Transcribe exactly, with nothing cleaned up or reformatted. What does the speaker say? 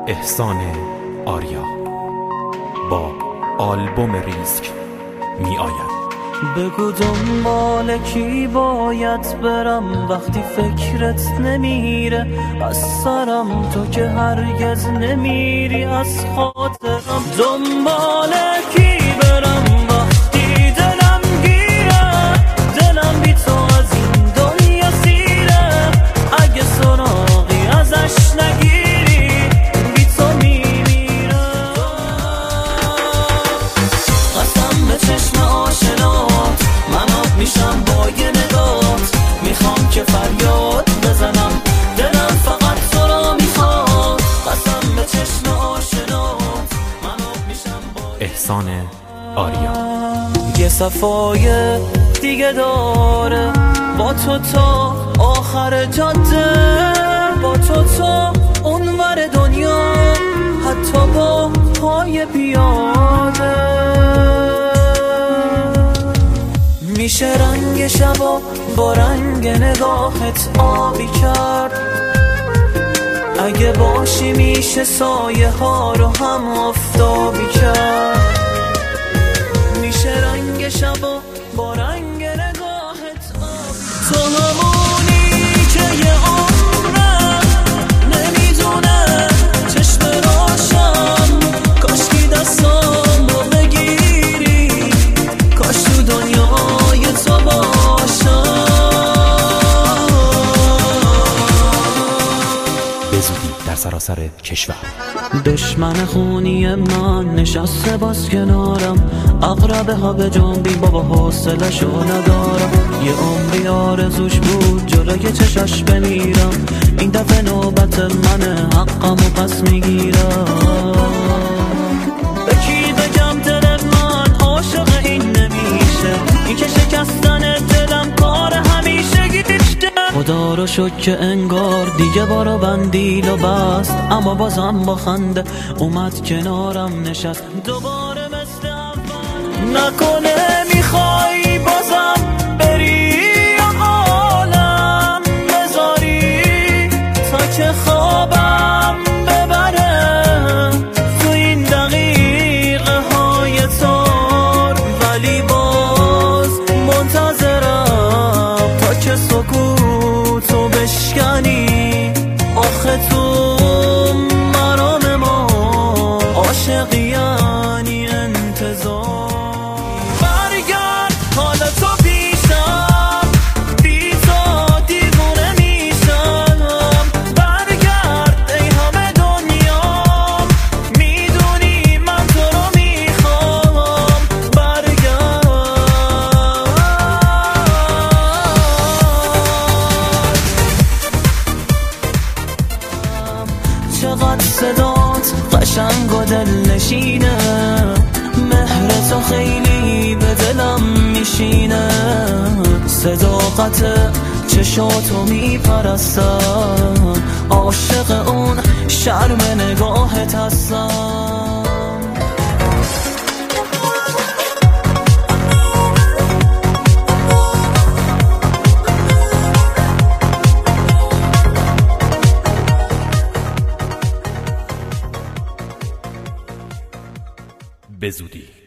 احسان آریا با آلبوم ریسک می آید. بگو دنبال کی باید برم وقتی فکرت نمیره از سرم، تو که هرگز نمیری از خاطرم. دنبال کی برم وقتی دلم گیره، دلم بی تو از این دنیا سیره. اگه سراغی ازش نگیری بی تو میمیره. قسم به چشم آشنات من آب میشم با یه نگات، میخوام که فریاد بزنم دلم فقط تو را میخواد. قسم به چشم آشنات من آب میشم با احسان آریا. یه صفای دیگه داره با تو تا آخر جاده، با تو تا اونور دنیا حتی با پای پیاده. میشه رنگ شبا با رنگ نگاهت آبی کرد، اگه باشی میشه سایه ها رو هم آفتابی کرد. میشه رنگ شبا با رنگ نگاهت آبی. تو همونی که یه عمره نمیدونه چشم راشم، کاشکی دستام رو بگیری، کاش تو دنیای تو باشم. به زودی در سراسر کشور. دشمن خونی من نشسته باز کنارم، اقربه ها به جنبی بابا حوصله شو ندارم. یه عمری آرزوش بود جلوی چشاش بمیرم، این دفعه نوبت منه حقمو پس میگیرم. به کی بگم دل من عاشق این نمیشه، این که شکستن دلم کار همیشه گیشه. خدا رو شکر که انگار دیگه بارو بندیل و بست، اما بازم با خنده اومد کنارم نشست دوباره مثل اول. نکنه میخوای بازم بری یا عالم بذاری تا که خوابم ببره تو این دقیقه های تار، ولی باز منتظرم تا که سکوتو بشکنی. آخه تو مرام ما عاشقی یعنی انتظار. برگرد حالا تو پیشم، بی تو دیوونه میشم. برگرد ای همه دنیام، میدونی من تو رو میخوام. برگرد. چقدر صدات قشنگ و دل نشینه، مهر تو خیلی به دلم میشینه. صداقت چشاتو میپرستم، عاشق اون شرم نگاهت هستم. به زودی